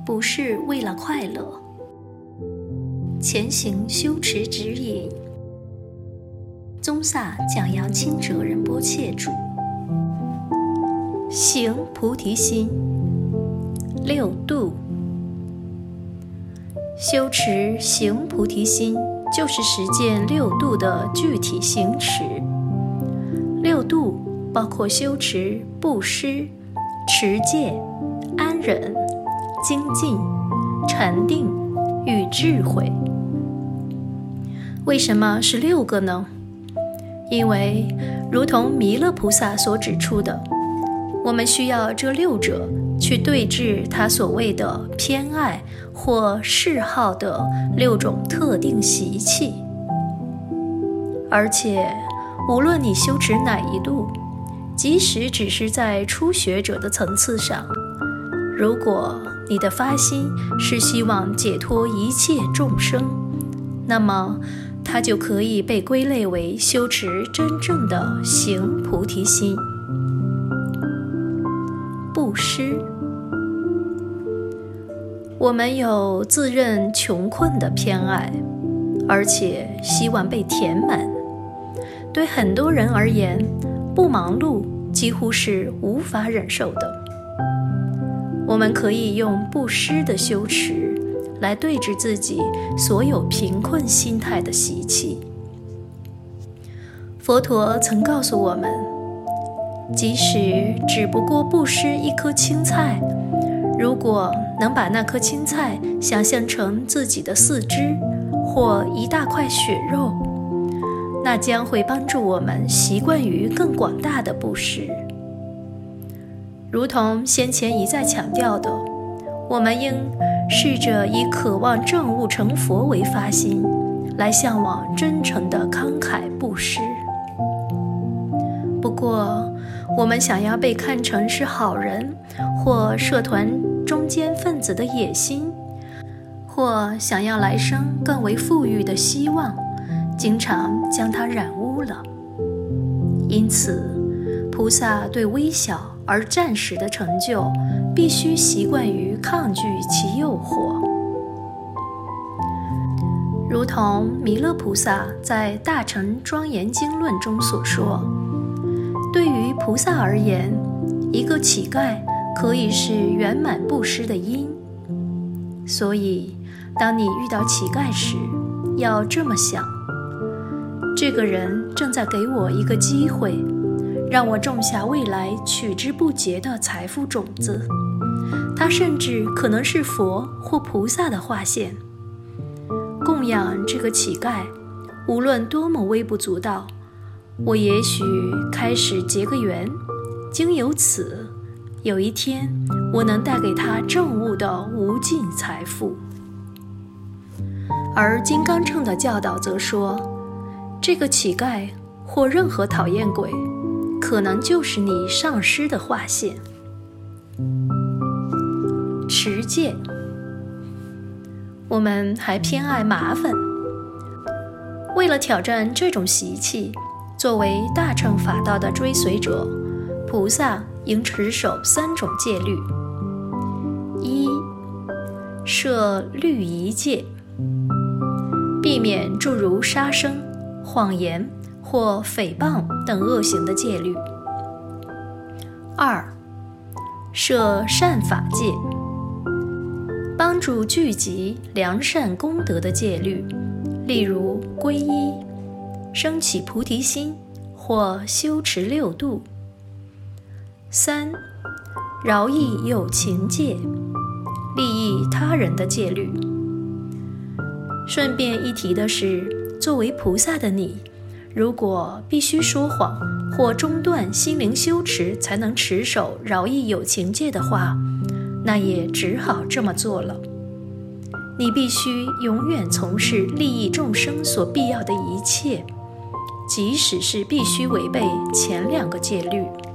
不是为了快乐。前行修持指引，宗萨讲扬钦哲仁波切著。行菩提心，六度。修持行菩提心，就是实践六度的具体行持。六度包括修持布施、持戒、安忍、精进、禅定与智慧。为什么是6个呢？因为如同弥勒菩萨所指出的，我们需要这6者去对治他所谓的偏爱或嗜好的6种特定习气。而且无论你修持哪一度，即使只是在初学者的层次上，如果你的发心是希望解脱一切众生，那么它就可以被归类为修持真正的行菩提心。布施，我们有自认穷困的偏爱，而且希望被填满。对很多人而言，不忙碌几乎是无法忍受的。我们可以用布施的修持来对治自己所有贫困心态的习气。佛陀曾告诉我们，即使只不过布施1颗青菜，如果能把那颗青菜想象成自己的4肢或一大块血肉，那将会帮助我们习惯于更广大的布施。如同先前一再强调的，我们应试着以渴望证悟成佛为发心，来向往真诚的慷慨布施。不过，我们想要被看成是好人，或社团中间分子的野心，或想要来生更为富裕的希望，经常将它染污了。因此，菩萨对微小而暂时的成就，必须习惯于抗拒其诱惑。如同弥勒菩萨在《大乘庄严经论》中所说，对于菩萨而言，一个乞丐可以是圆满布施的因。所以，当你遇到乞丐时，要这么想：这个人正在给我一个机会，让我种下未来取之不竭的财富种子。他甚至可能是佛或菩萨的化现。供养这个乞丐，无论多么微不足道，我也许开始结个缘，经由此，有一天我能带给他证悟的无尽财富。而金刚乘的教导则说，这个乞丐或任何讨厌鬼，可能就是你上师的化现。持戒，我们还偏爱麻烦。为了挑战这种习气，作为大乘法道的追随者，菩萨应持守3种戒律。1. 设律仪戒，避免诸如杀生、谎言或诽谤等恶行的戒律。2. 设善法戒，帮助聚集良善功德的戒律，例如皈依、升起菩提心或修持6度。3. 饶益有情戒，利益他人的戒律。顺便一提的是，作为菩萨的你，如果必须说谎或中断心灵修持才能持守饶益有情戒的话，那也只好这么做了。你必须永远从事利益众生所必要的一切，即使是必须违背前2个戒律。